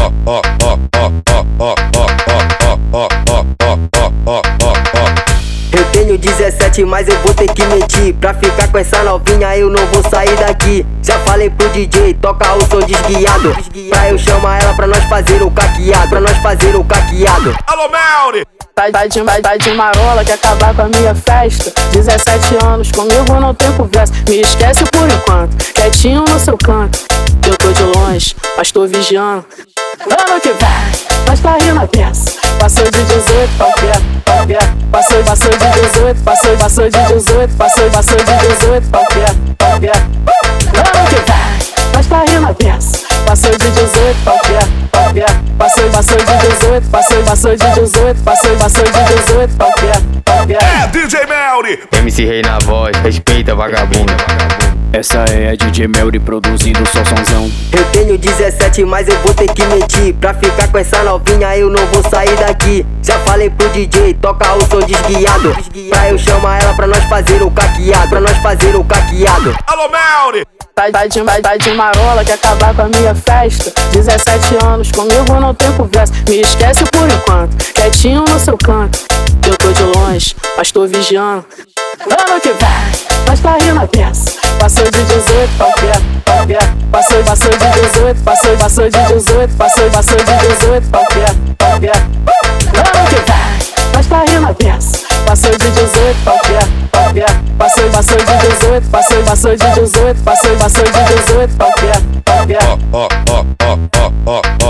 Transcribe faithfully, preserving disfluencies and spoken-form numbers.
Eu tenho dezessete, mas eu vou ter que mentir. Pra ficar com essa novinha eu não vou sair daqui. Já falei pro D J, toca o som desguiado. Pra eu chamar ela pra nós fazer o caqueado. Pra nós fazer o caqueado. Alô, Melry! Tá, tá, de, tá de marola, quer acabar com a minha festa. Dezessete anos, comigo não tem conversa. Me esquece por enquanto, quietinho no seu canto. Eu tô de longe, mas tô vigiando. Ano que vem, nós tá rindo a peça. Passou de dezoito, pau quieto, pau quieto. Passou, passou de dezoito, passou, passou de dezoito. Passou, passou de dezoito, pau quieto, pau quieto. Ano que vem, nós tá rindo a peça. Passou de dezoito, pau quieto, pau quieto. Passou, passou de dezoito, passou, passou de dezoito. Passou, passou de dezoito, pau quieto, pau quieto. É D J Melry! M C Rei na voz, respeita vagabundo. Essa é a D J Melry produzindo só sonzão. Eu tenho dezessete, mas eu vou ter que mentir. Pra ficar com essa novinha eu não vou sair daqui. Já falei pro D J, toca o som desguiado. Pra eu chamar ela pra nós fazer o caqueado. Pra nós fazer o caqueado. Alô, Melry! Tá, tá, de, tá de marola, quer acabar com a minha festa. Dezessete anos, comigo não tem conversa. Me esquece por enquanto, quietinho no seu canto. Eu tô de longe, mas tô vigiando. Ano que vem, nós tá rindo a peça. Passou de dezoito, pau quieto, pau quieto. Passou, passou de dezoito, passou, passou de dezoito. Passou, passou de dezoito, pau quieto, pau quieto. Ano que vem, nós tá rindo a peça. Passou de dezoito, pau quieto, pau quieto. Passou, passou de dezoito, passou, passou de dezoito. Passou, passou de dezoito, pau quieto, pau quieto.